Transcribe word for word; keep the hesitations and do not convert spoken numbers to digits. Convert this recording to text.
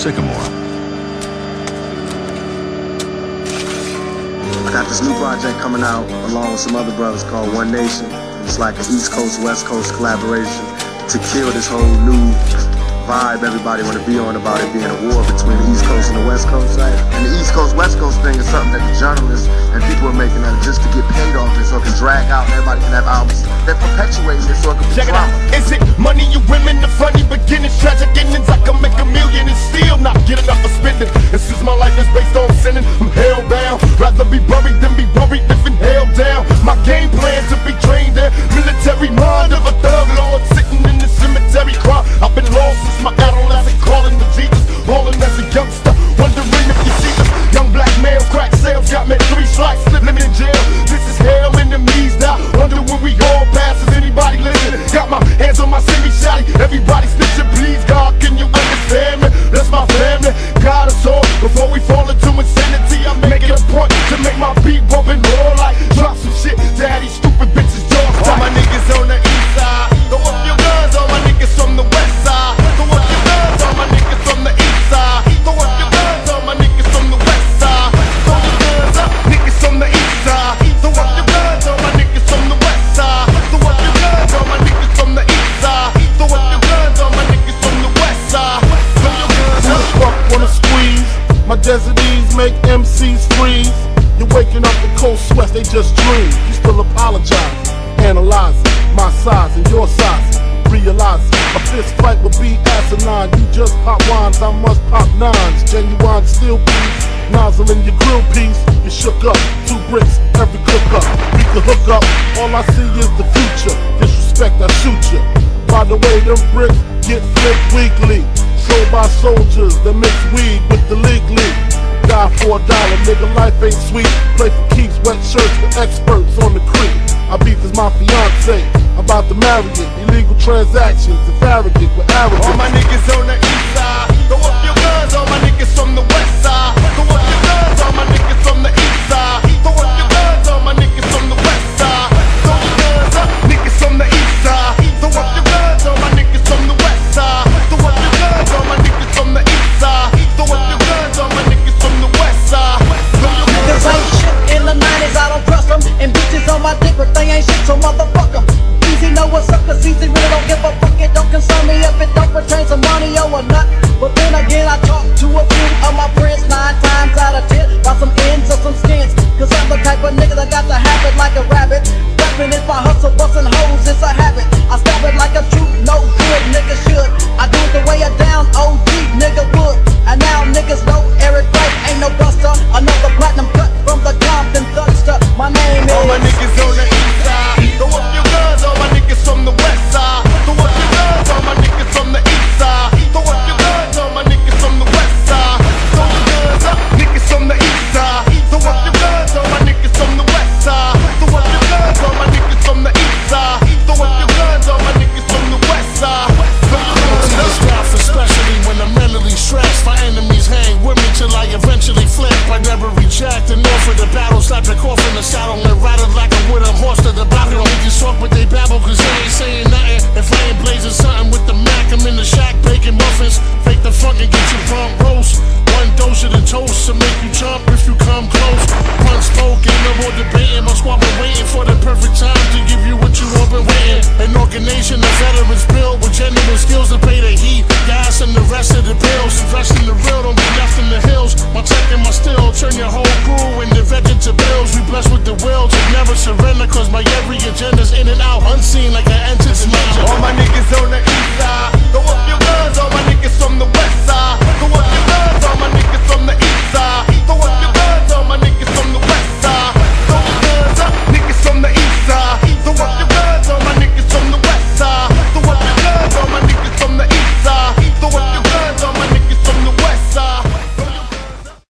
Sycamore. I got this new project coming out along with some other brothers called One Nation. It's like an East Coast, West Coast collaboration to kill this whole new vibe everybody want to be on about it being a war between the East Coast and the West Coast, right? And the East Coast, West Coast thing is something that the journalists and people are making that just to get paid off it so it can drag out and everybody can have albums that perpetuate it so it can be Check it out. drama. Is it money, you women, the funny beginnings, tragic endings? I can make a million and still not get enough for spending. And since my life is based on sinning, I'm hellbound. Rather be buried than be worried, living hell down. My game plan to be trained in military mind of a thug lord sitting in the cemetery crying. I've been lost since my adolescent, calling to Jesus, balling as a youngster, wondering if you see this young black male. Crack sales got me three strikes, living in jail. This is hell in the knees now. Wonder when we all pass. Is anybody listening? Got my hands on my semi-shotty. Everybody snitching, please God, can you understand me? That's my family, got us all. Before we fall into insanity, I make it a point to make my beat bumping more like drop some shit to have these stupid bitches jaws. All my niggas on the east side, throw up your guns. All my niggas from the west side, throw up your guns. All my niggas from the east side, throw up your guns. All my niggas from the west side, throw your guns up. Niggas from the east side, throw up your guns. All my niggas from the west side, throw up your guns. All my niggas from the east side, throw up your guns. All my niggas from the west side, throw your guns up. Fuck wanna squeeze, my desirees make M Cs freeze. You're waking up with cold sweats, they just dream. You still apologize, analyzing my size and your size. Realize a fist fight would be asinine. You just pop wines, I must pop nines. Genuine steel piece, nozzle in your grill piece. You shook up, two bricks, every cook up. We can hook up, all I see is the future. Disrespect, I shoot you. By the way, them bricks get flipped weekly. Sold by soldiers that mix weed with the league league. Die for a dollar, nigga, life ain't sweet. Play for keeps, wet shirts with experts on the creek. I beat this my fiance, I'm about to marry it. Illegal transactions, and arrogant with arrogance. All my niggas on the east side, throw up your guns. All my niggas from the west side,